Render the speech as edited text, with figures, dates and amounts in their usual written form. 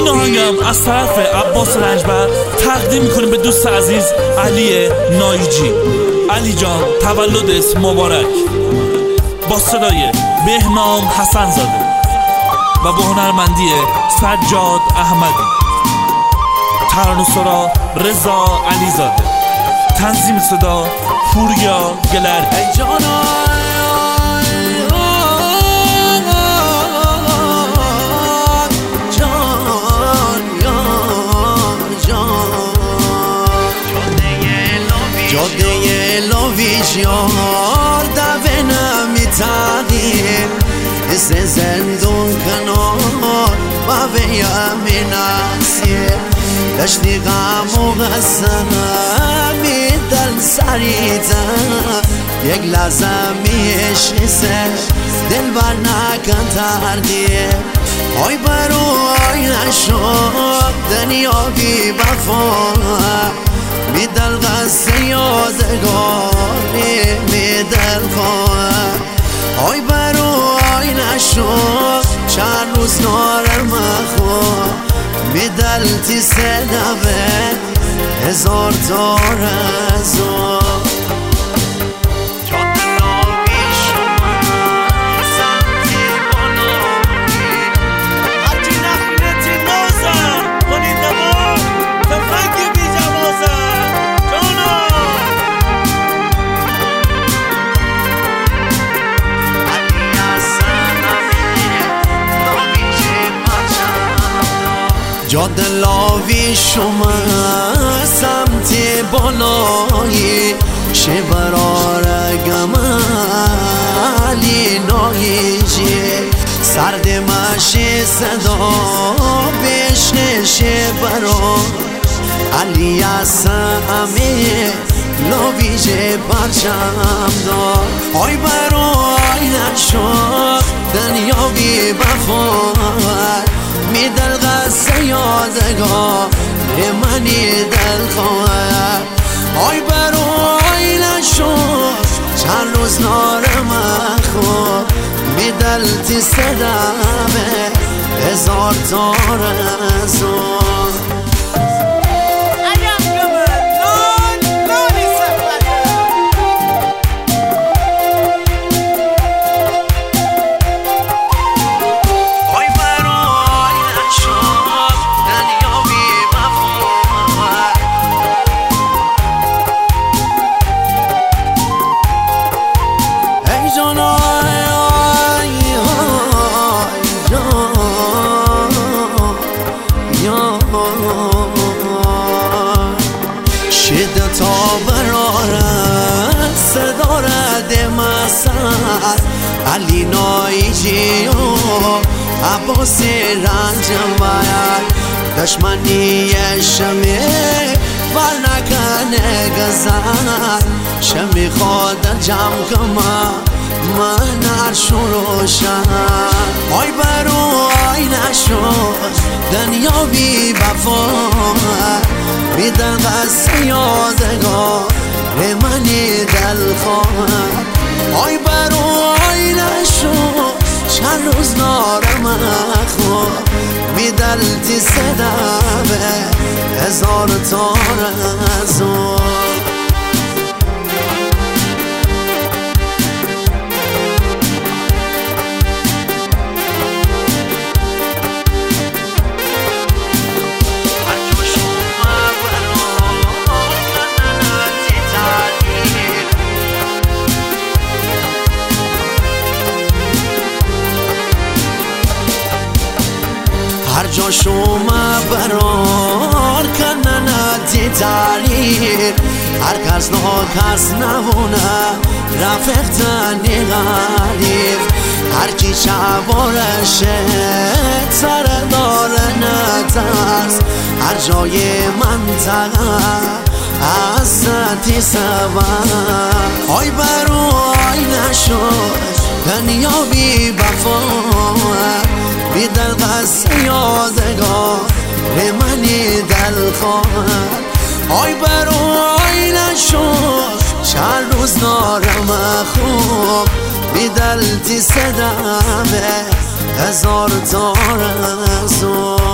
این آهنگم از طرف عباس رنجبر تقدیم میکنیم به دوست عزیز علی نایجی. علی جان تولدت مبارک. با صدای بهنام حسن زاده و با هنرمندی سجاد احمدی، ترانه‌سرا رضا علیزاده، تنظیم صدا پوریا گلردی. ای جانا جاده لاویش یار دوه نمیتادیم از زندون کنار و به یمین اسیر دشتی غم و غصه میدل سریتن یک لحظه میشیسه دل بر نکن تردیم آی برای نشد دنیا بی بفا میدل غصه یادگاری میدل خواه آی برای نشد چند روز نارم خواه میدل تی سدوه هزار تا رزا جاده لاویش اومد سمت بالایی شه براره گمالی نایجی سرد مشه صدا بشنشه برا علی اسمی لاویش پرچم دار آی برای نشد دنیا بی بفار میدل غصه یادگار منی دل خواه آی برای نشد چند روز نارم خواه میدل تی صدمه هزار تا رزا شده تا براره صدا رد مسر علی نایجی و عباس رنجم باید دشمنی شمی بر نکنه گذر شمی خود در جمع کما من عرشو روشن آی برای نشد دنیا بی بفا میدن غصه یادگار منی دل خواهد آی برای نشد چند روز نارم خواه میدل تی صدمه هزار تا رزا هر جا شما برار کنن تی تاریر هر کس کس نبونه رفیق تنی غریب هر کی شبارشه سر داره نترس هر جای منطقه از تی سبب آی برای نشد دنیا بی بفا بیدل غصه یادگار منی دل خواهد آی برای نشد چند روز نارم خوب بیدل تی صدمه هزار تا رزا